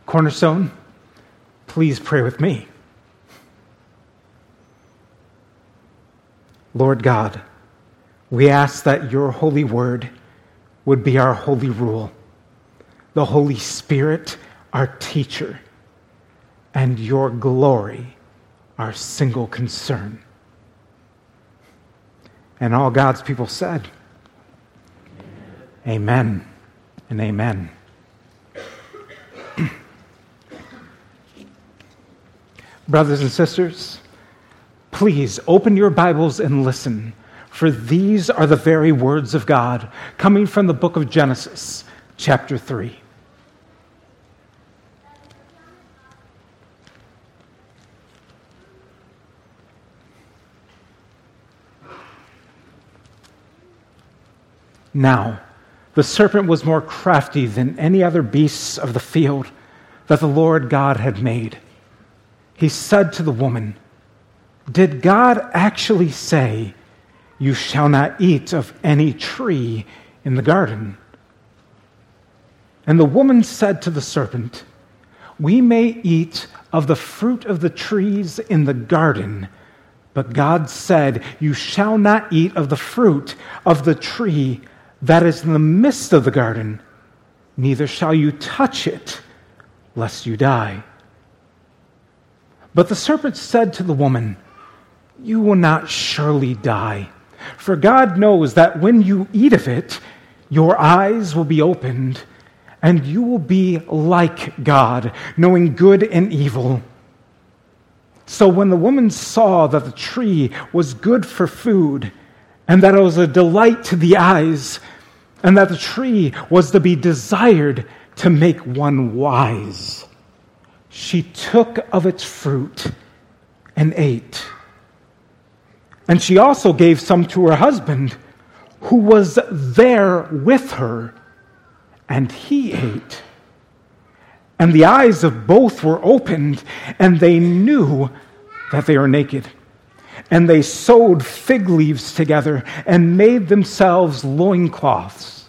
Cornerstone, please pray with me. Lord God, we ask that your holy word would be our holy rule, the Holy Spirit our teacher, and your glory our single concern. And all God's people said, Amen and amen. Brothers and sisters, please open your Bibles and listen, for these are the very words of God coming from the book of Genesis, chapter 3. Now, the serpent was more crafty than any other beasts of the field that the Lord God had made. He said to the woman, "Did God actually say, 'You shall not eat of any tree in the garden'?" And the woman said to the serpent, "We may eat of the fruit of the trees in the garden, but God said, 'You shall not eat of the fruit of the tree that is in the midst of the garden, neither shall you touch it, lest you die.' But the serpent said to the woman, 'You will not surely die, for God knows that when you eat of it, your eyes will be opened, and you will be like God, knowing good and evil.' So when the woman saw that the tree was good for food, and that it was a delight to the eyes, and that the tree was to be desired to make one wise, she took of its fruit and ate. And she also gave some to her husband, who was there with her, and he ate. And the eyes of both were opened, and they knew that they were naked. And they sewed fig leaves together and made themselves loincloths.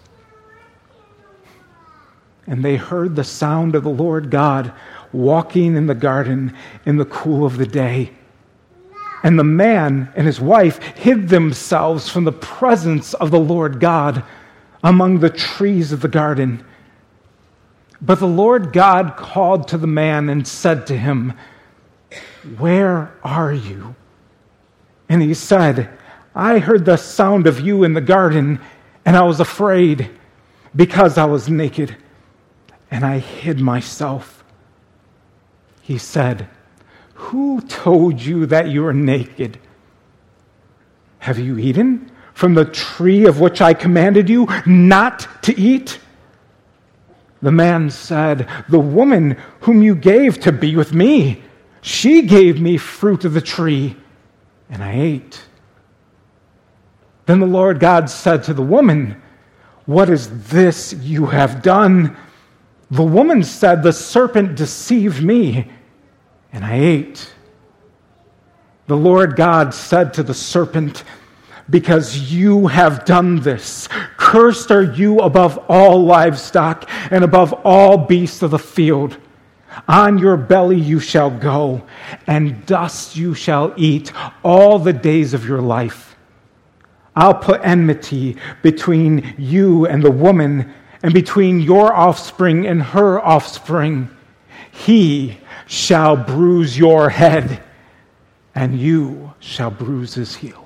And they heard the sound of the Lord God walking in the garden in the cool of the day. And the man and his wife hid themselves from the presence of the Lord God among the trees of the garden. But the Lord God called to the man and said to him, 'Where are you?' And he said, 'I heard the sound of you in the garden, and I was afraid, because I was naked, and I hid myself.' He said, 'Who told you that you are naked? Have you eaten from the tree of which I commanded you not to eat?' The man said, 'The woman whom you gave to be with me, she gave me fruit of the tree, and I ate.' Then the Lord God said to the woman, 'What is this you have done?' The woman said, 'The serpent deceived me, and I ate.' The Lord God said to the serpent, 'Because you have done this, cursed are you above all livestock and above all beasts of the field. On your belly you shall go, and dust you shall eat all the days of your life. I'll put enmity between you and the woman, and between your offspring and her offspring. He shall bruise your head, and you shall bruise his heel.'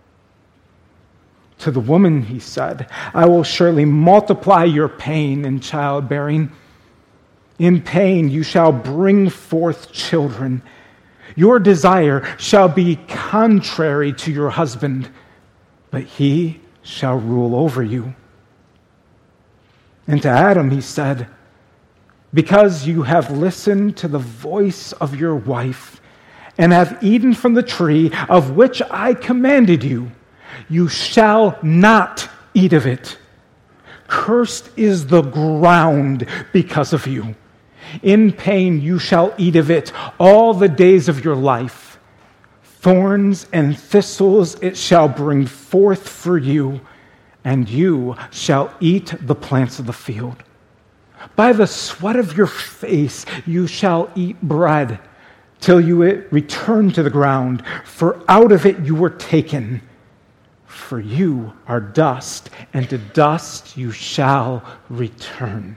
To the woman he said, 'I will surely multiply your pain in childbearing. In pain you shall bring forth children. Your desire shall be contrary to your husband, but he shall rule over you.' And to Adam he said, 'Because you have listened to the voice of your wife, and have eaten from the tree of which I commanded you, you shall not eat of it. Cursed is the ground because of you. In pain you shall eat of it all the days of your life. Thorns and thistles it shall bring forth for you, and you shall eat the plants of the field. By the sweat of your face you shall eat bread, till you return to the ground, for out of it you were taken. For you are dust, and to dust you shall return.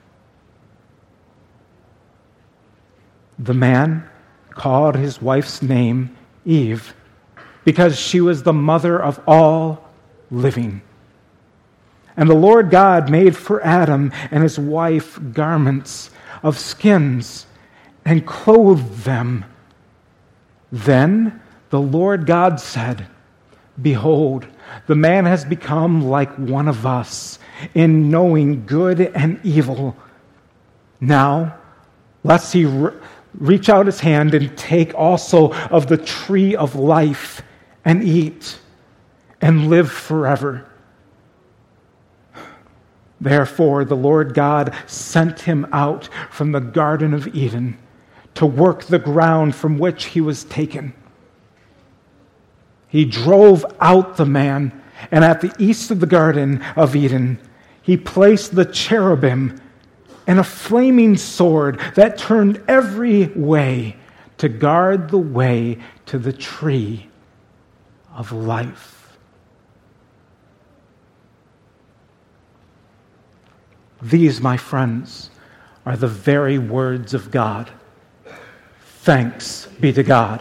The man called his wife's name Eve, because she was the mother of all living. And the Lord God made for Adam and his wife garments of skins and clothed them. Then the Lord God said, Behold, the man has become like one of us in knowing good and evil. Now, lest he reach out his hand and take also of the tree of life and eat and live forever. Therefore, the Lord God sent him out from the Garden of Eden to work the ground from which he was taken. He drove out the man, and at the east of the Garden of Eden, he placed the cherubim and a flaming sword that turned every way to guard the way to the tree of life. These, my friends, are the very words of God. Thanks be to God.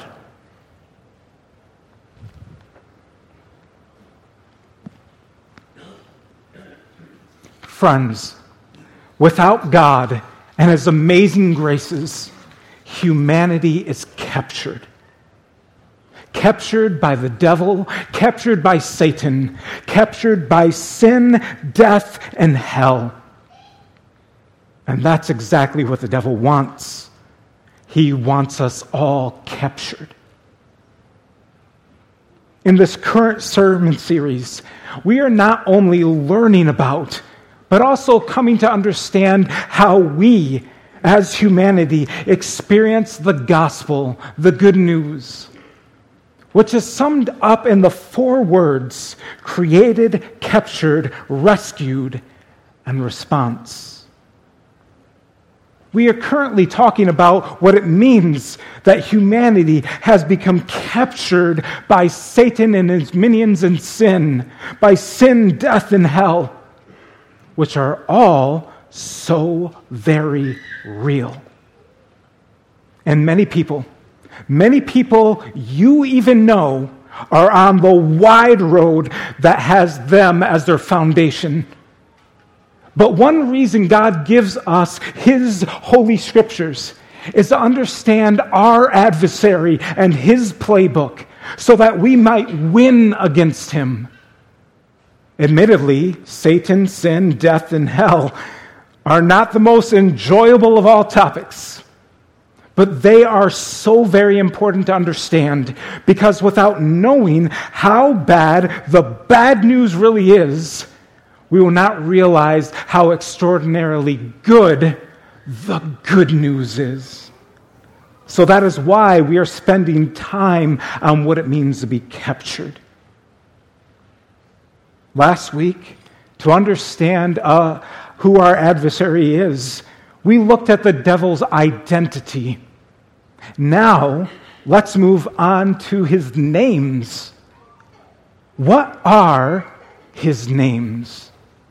Friends, without God and His amazing graces, humanity is captured. Captured by the devil, captured by Satan, captured by sin, death, and hell. And that's exactly what the devil wants. He wants us all captured. In this current sermon series, we are not only learning about, but also coming to understand how we, as humanity, experience the gospel, the good news, which is summed up in the 4 words: created, captured, rescued, and response. We are currently talking about what it means that humanity has become captured by Satan and his minions in sin, by sin, death, and hell, which are all so very real. And many people you even know, are on the wide road that has them as their foundation. But one reason God gives us His holy scriptures is to understand our adversary and his playbook so that we might win against him. Admittedly, Satan, sin, death, and hell are not the most enjoyable of all topics, but they are so very important to understand, because without knowing how bad the bad news really is, we will not realize how extraordinarily good the good news is. So that is why we are spending time on what it means to be captured. Last week, to understand who our adversary is, we looked at the devil's identity. Now, let's move on to his names. What are his names?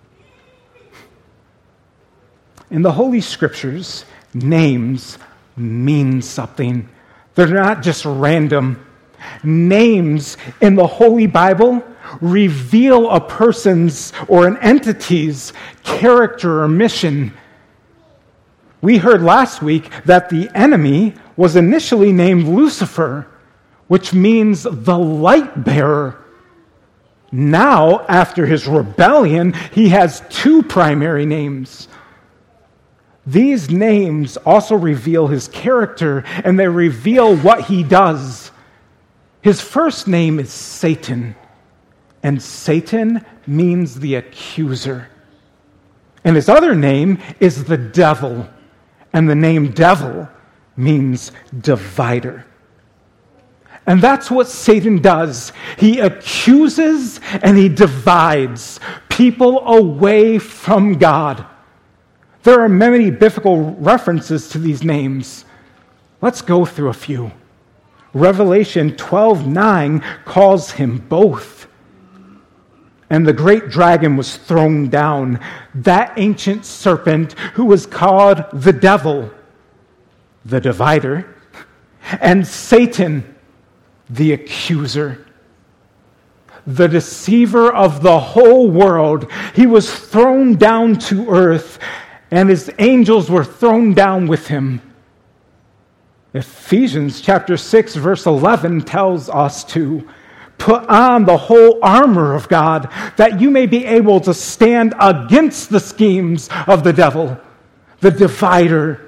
In the Holy Scriptures, names mean something. They're not just random. Names in the Holy Bible reveal a person's or an entity's character or mission. We heard last week that the enemy was initially named Lucifer, which means the light bearer. Now, after his rebellion, he has 2 primary names. These names also reveal his character, and they reveal what he does. His first name is Satan, and Satan means the accuser. And his other name is the devil, and the name devil means divider. And that's what Satan does. He accuses and he divides people away from God. There are many biblical references to these names. Let's go through a few. Revelation 12:9 calls him both. And the great dragon was thrown down, that ancient serpent who was called the devil, the divider, and Satan, the accuser, the deceiver of the whole world. He was thrown down to earth, and his angels were thrown down with him. Ephesians chapter 6, verse 11 tells us to put on the whole armor of God, that you may be able to stand against the schemes of the devil, the divider.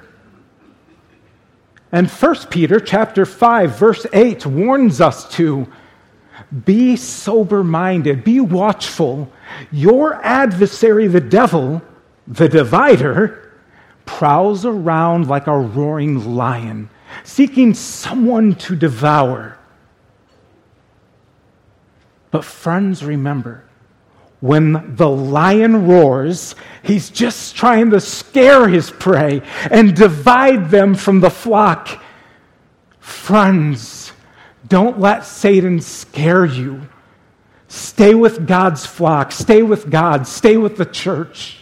And 1 Peter chapter 5, verse 8 warns us to be sober-minded, be watchful. Your adversary, the devil, the divider, prowls around like a roaring lion, seeking someone to devour. But friends, remember, when the lion roars, he's just trying to scare his prey and divide them from the flock. Friends, don't let Satan scare you. Stay with God's flock. Stay with God. Stay with the church.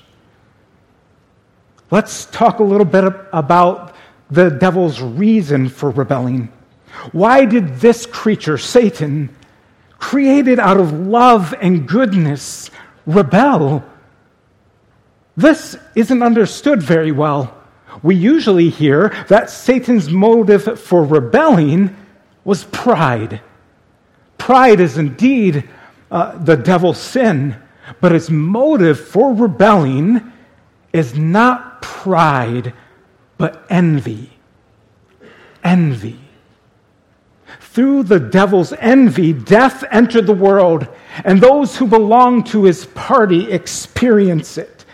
Let's talk a little bit about the devil's reason for rebelling. Why did this creature, Satan, created out of love and goodness, rebel? This isn't understood very well. We usually hear that Satan's motive for rebelling was pride. Pride is indeed the devil's sin, but his motive for rebelling is not pride, but envy. Envy. Through the devil's envy, death entered the world, and those who belong to his party experience it.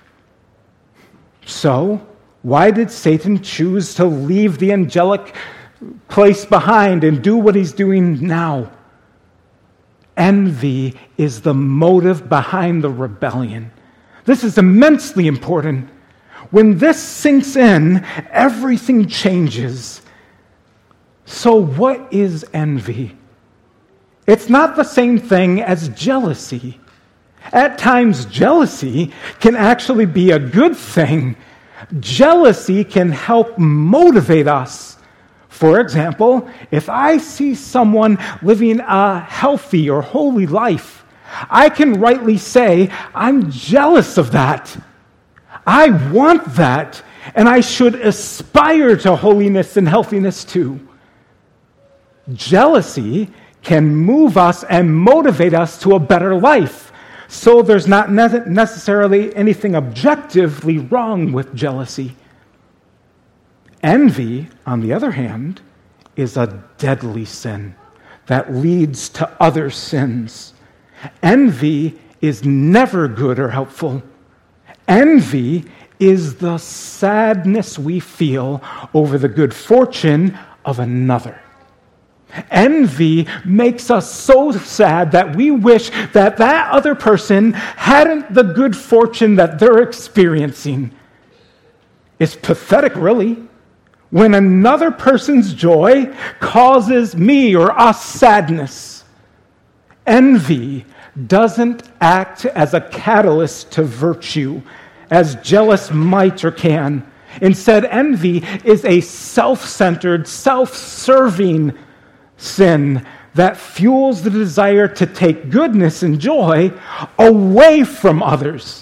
So, why did Satan choose to leave the angelic place behind and do what he's doing now? Envy is the motive behind the rebellion. This is immensely important. When this sinks in, everything changes. So what is envy? It's not the same thing as jealousy. At times, jealousy can actually be a good thing. Jealousy can help motivate us. For example, if I see someone living a healthy or holy life, I can rightly say, I'm jealous of that. I want that, and I should aspire to holiness and healthiness too. Jealousy can move us and motivate us to a better life. So there's not necessarily anything objectively wrong with jealousy. Envy, on the other hand, is a deadly sin that leads to other sins. Envy is never good or helpful. Envy is the sadness we feel over the good fortune of another. Envy makes us so sad that we wish that that other person hadn't the good fortune that they're experiencing. It's pathetic, really, when another person's joy causes me or us sadness. Envy doesn't act as a catalyst to virtue, as jealous might or can. Instead, envy is a self-centered, self-serving sin that fuels the desire to take goodness and joy away from others.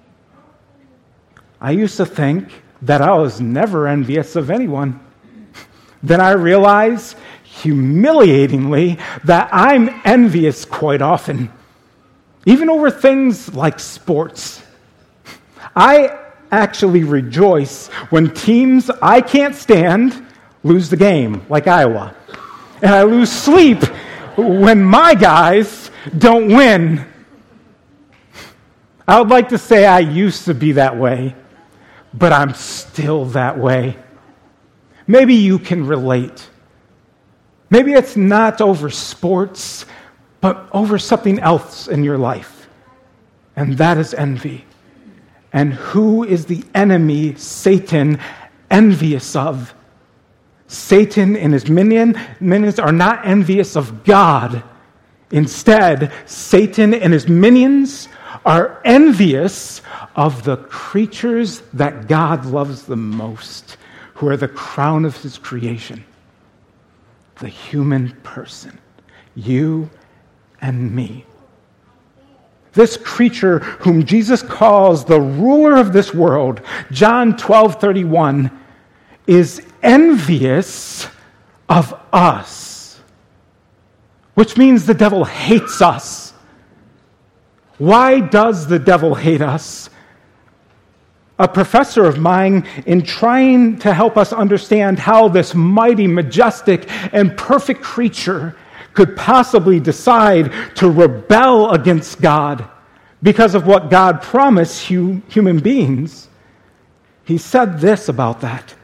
I used to think that I was never envious of anyone. Then I realized, humiliatingly, that I'm envious quite often, even over things like sports. I actually rejoice when teams I can't stand lose the game, like Iowa. And I lose sleep when my guys don't win. I would like to say I used to be that way, but I'm still that way. Maybe you can relate. Maybe it's not over sports, but over something else in your life. And that is envy. And who is the enemy, Satan, envious of? Satan and his minions are not envious of God. Instead, Satan and his minions are envious of the creatures that God loves the most, who are the crown of his creation. The human person, you and me. This creature whom Jesus calls the ruler of this world, John 12:31, is envious of us, which means the devil hates us. Why does the devil hate us? A professor of mine, in trying to help us understand how this mighty, majestic, and perfect creature could possibly decide to rebel against God because of what God promised human beings, he said this about that.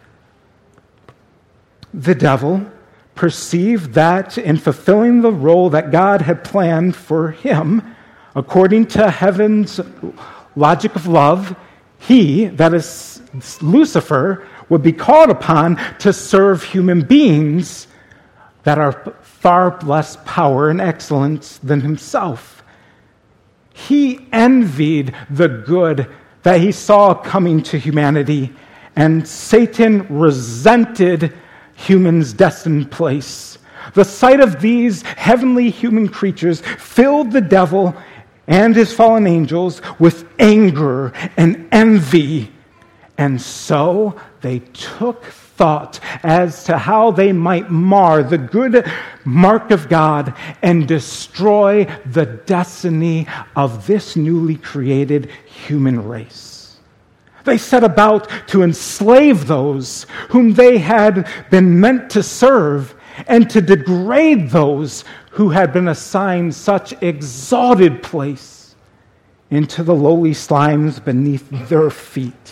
The devil perceived that in fulfilling the role that God had planned for him, according to heaven's logic of love, he, that is Lucifer, would be called upon to serve human beings that are far less power and excellence than himself. He envied the good that he saw coming to humanity, and Satan resented humans' destined place. The sight of these heavenly human creatures filled the devil and his fallen angels with anger and envy. And so they took thought as to how they might mar the good mark of God and destroy the destiny of this newly created human race. They set about to enslave those whom they had been meant to serve and to degrade those who had been assigned such exalted place into the lowly slimes beneath their feet.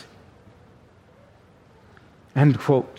End quote.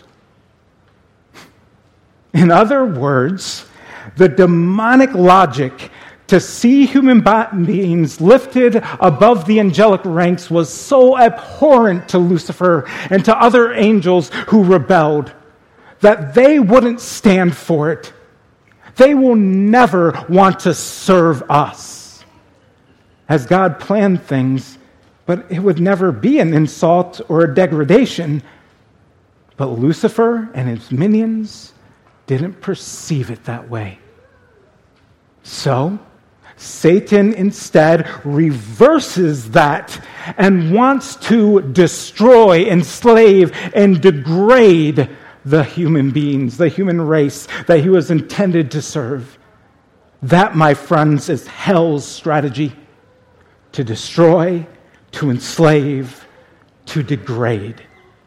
In other words, the demonic logic to see human beings lifted above the angelic ranks was so abhorrent to Lucifer and to other angels who rebelled that they wouldn't stand for it. They will never want to serve us. As God planned things, but it would never be an insult or a degradation. But Lucifer and his minions didn't perceive it that way. So, Satan instead reverses that and wants to destroy, enslave, and degrade the human beings, the human race that he was intended to serve. That, my friends, is hell's strategy: to destroy, to enslave, to degrade.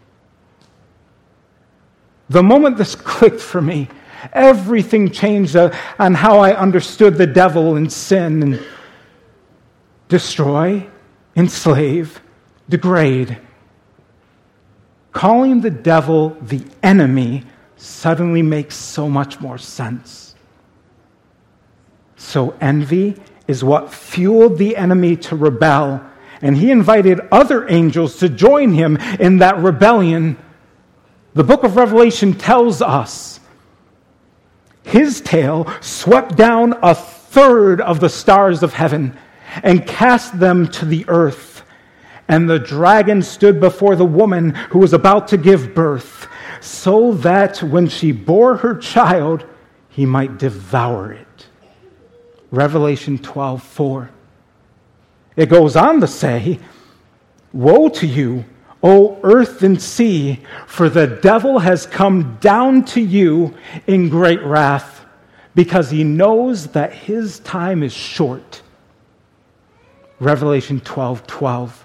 The moment this clicked for me, everything changed on how I understood the devil and sin and destroy, enslave, degrade. Calling the devil the enemy suddenly makes so much more sense. So envy is what fueled the enemy to rebel, and he invited other angels to join him in that rebellion. The book of Revelation tells us his tail swept down a third of the stars of heaven and cast them to the earth. And the dragon stood before the woman who was about to give birth, so that when she bore her child, he might devour it. Revelation 12:4. It goes on to say, "Woe to you, O earth and sea, for the devil has come down to you in great wrath, because he knows that his time is short." Revelation 12:12.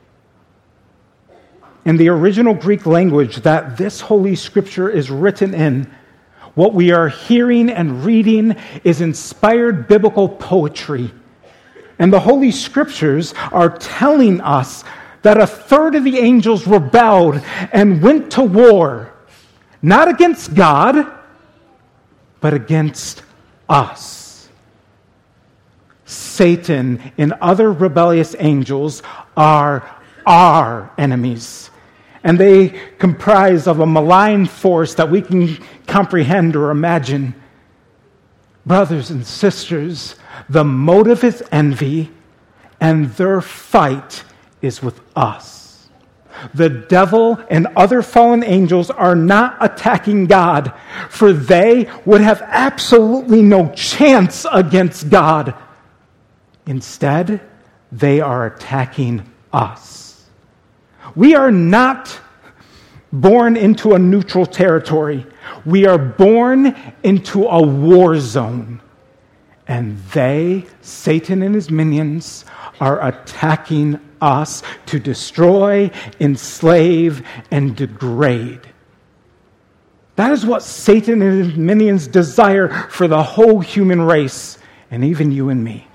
In the original Greek language that this Holy Scripture is written in, what we are hearing and reading is inspired biblical poetry. And the Holy Scriptures are telling us that a third of the angels rebelled and went to war, not against God, but against us. Satan and other rebellious angels are our enemies. And they comprise of a malign force that we can comprehend or imagine. Brothers and sisters, the motive is envy, and their fight is with us. The devil and other fallen angels are not attacking God, for they would have absolutely no chance against God. Instead, they are attacking us. We are not born into a neutral territory. We are born into a war zone. And they, Satan and his minions, are attacking us to destroy, enslave, and degrade. That is what Satan and his minions desire for the whole human race, and even you and me.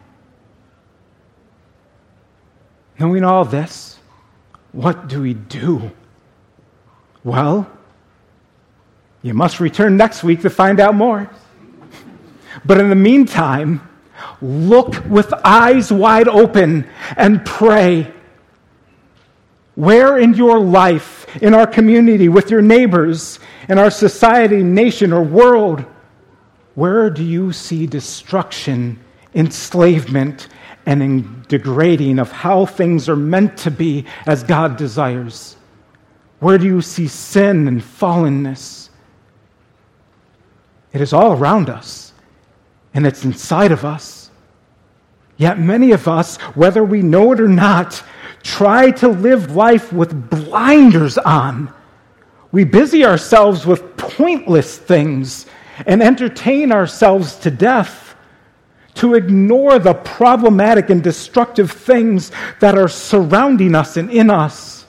Knowing all this, what do we do? Well, you must return next week to find out more. But in the meantime, look with eyes wide open and pray. Where in your life, in our community, with your neighbors, in our society, nation, or world, where do you see destruction, enslavement, and in degrading of how things are meant to be as God desires? Where do you see sin and fallenness? It is all around us, and it's inside of us. Yet many of us, whether we know it or not, try to live life with blinders on. We busy ourselves with pointless things and entertain ourselves to death, to ignore the problematic and destructive things that are surrounding us and in us.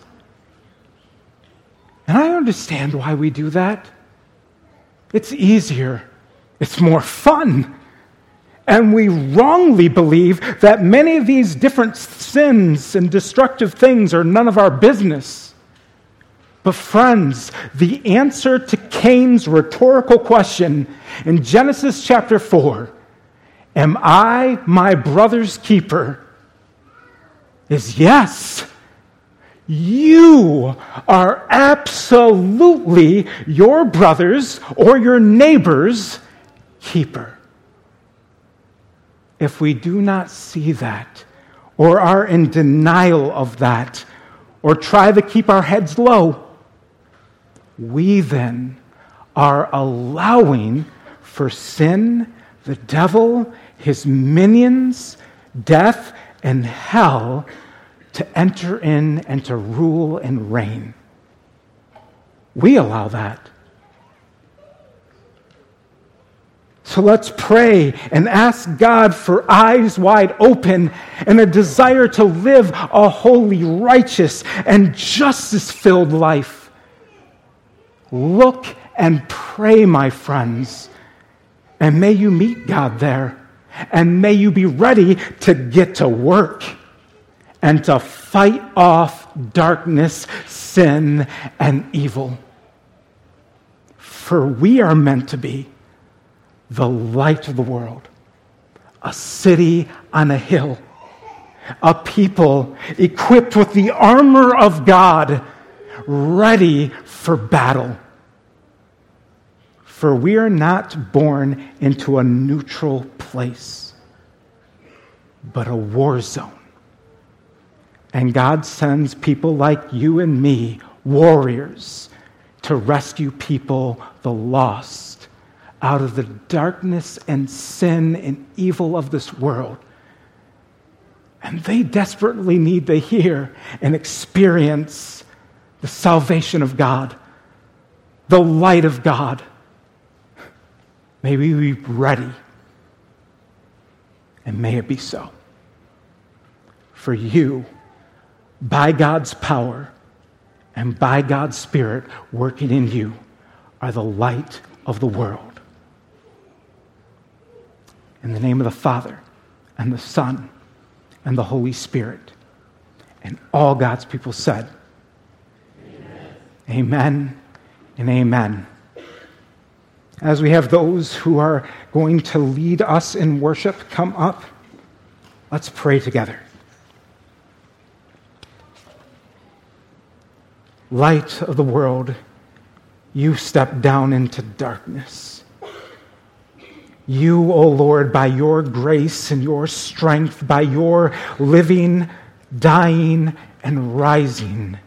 And I understand why we do that. It's easier. It's more fun. And we wrongly believe that many of these different sins and destructive things are none of our business. But friends, the answer to Cain's rhetorical question in Genesis chapter 4, am I my brother's keeper, is yes. You are absolutely your brother's or your neighbor's keeper. If we do not see that, or are in denial of that, or try to keep our heads low, we then are allowing for sin, the devil, his minions, death, and hell to enter in and to rule and reign. We allow that. So let's pray and ask God for eyes wide open and a desire to live a holy, righteous, and justice-filled life. Look and pray, my friends, and may you meet God there, and may you be ready to get to work and to fight off darkness, sin, and evil. For we are meant to be the light of the world, a city on a hill, a people equipped with the armor of God, ready for battle. For we are not born into a neutral place, but a war zone. And God sends people like you and me, warriors, to rescue people, the lost, out of the darkness and sin and evil of this world. And they desperately need to hear and experience the salvation of God, the light of God. May we be ready, and may it be so. For you, by God's power and by God's Spirit working in you, are the light of the world. In the name of the Father, and the Son, and the Holy Spirit, and all God's people said, Amen, amen and amen. As we have those who are going to lead us in worship come up, let's pray together. light of the world, you stepped down into darkness. You, O Lord, by your grace and your strength, by your living, dying, and rising,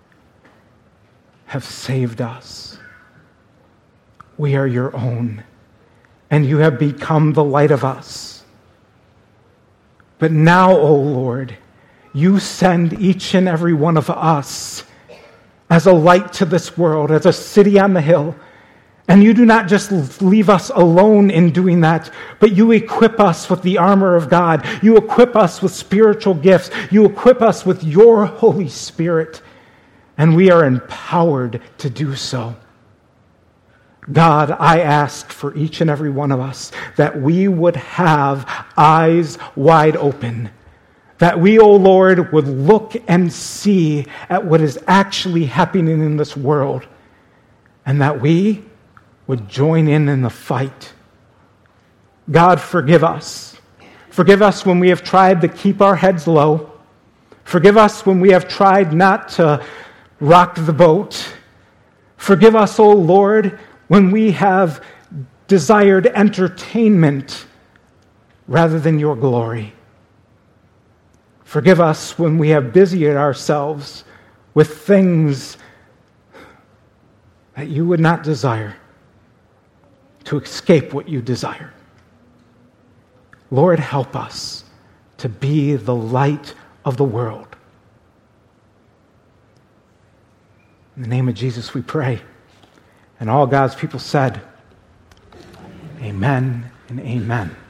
have saved us. We are your own, and you have become the light of us. But now, O Lord, you send each and every one of us as a light to this world, as a city on the hill. And you do not just leave us alone in doing that, but you equip us with the armor of God. You equip us with spiritual gifts. You equip us with your Holy Spirit. And we are empowered to do so. God, I ask for each and every one of us that we would have eyes wide open, that we, O Lord, would look and see at what is actually happening in this world, and that we would join in the fight. God, forgive us. Forgive us when we have tried to keep our heads low. Forgive us when we have tried not to rock the boat. Forgive us, O Lord, when we have desired entertainment rather than your glory. Forgive us when we have busied ourselves with things that you would not desire to escape what you desire. Lord, help us to be the light of the world. In the name of Jesus we pray. And all God's people said, Amen and amen.